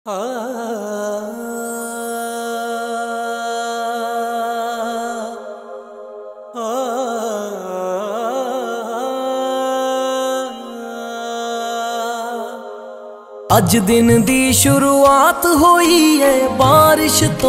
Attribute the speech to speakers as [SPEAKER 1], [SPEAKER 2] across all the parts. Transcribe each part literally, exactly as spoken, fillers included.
[SPEAKER 1] अज दिन दी शुरुआत होई है बारिश तो,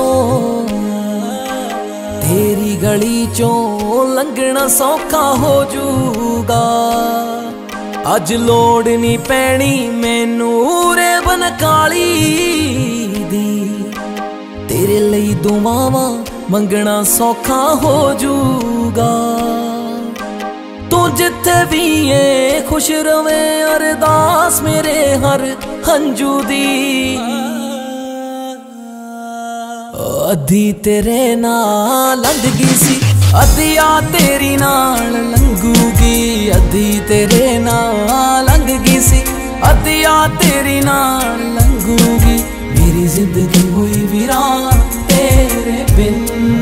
[SPEAKER 1] तेरी गली चों लंघना सौखा हो जूगा। अज लोड़ नहीं पैनी मैनू रे बन काली दी, तेरे लई दुआवां मंगना सौखा हो जूगा। तू जिथे भी है खुश रवे अरदास मेरे हर हंजू दी। अधी तेरे नाल लंघ गई सी, अधिया तेरी नाल लंघूगी। अधी तेरे नाल लंघ गई सी, अधिया तेरी नाल लंघूगी। मेरी जिंदगी हुई वीरान तेरे बिन।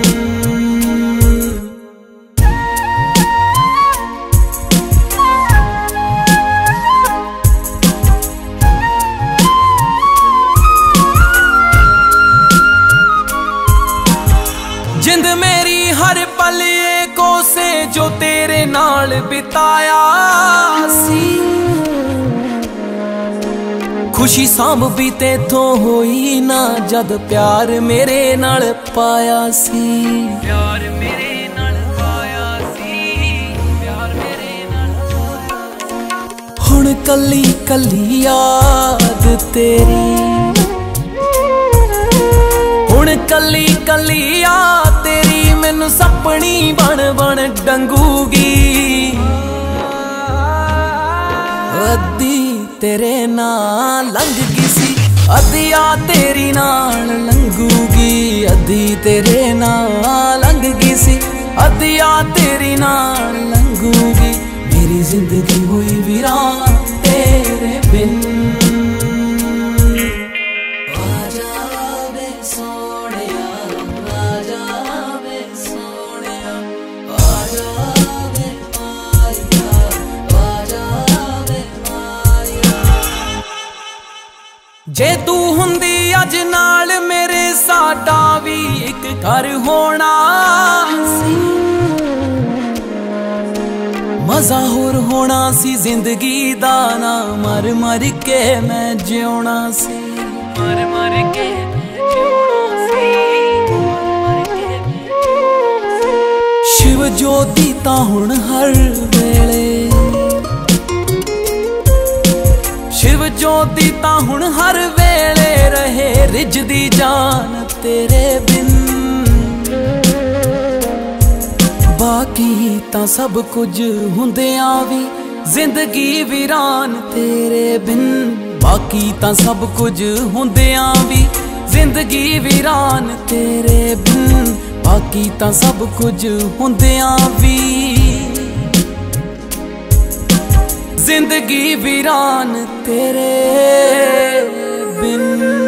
[SPEAKER 1] जिंद मेरी हर पल को से जो तेरे नाल बिताया सी, खुशी सांभ भी तेथों होई ना जद प्यार मेरे नाल पाया सी। प्यार मेरे नाल पाया सी, प्यार मेरे नाल पाया सी। हुण कली कली याद तेरी, हुण कली कली याद तेरी मैनू सपनी बन बन डंगूगी। अद्धी तेरे नाल लंघ गई सी, अद्धिया तेरी नाल लंघूगी। अद्धी तेरे नाल लंघ गई सी, अद्धिया तेरी नाल लंघूगी। मेरी जिंदगी हुई वीरान तेरे बिन। जे तू हुंदी अज नाल मेरे साडा भी एक घर होना सी। मजा होर होना सी जिंदगी दा, ना मर मर के मैं जिउना सी। मर मर के शिव ज्योति तां हुण हर वेले, शिव ज्योति तां हुण हर वेले रहे रिजदी जान तेरे बिन। बाकी तां सब कुछ हुंदियां भी जिंदगी वीरान तेरे बिन। बाकी तां सब कुछ हुंदियां भी जिंदगी वीरान तेरे बिन। बाकी तां सब कुछ हुंदियां भी जिंदगी वीरान तेरे बिन।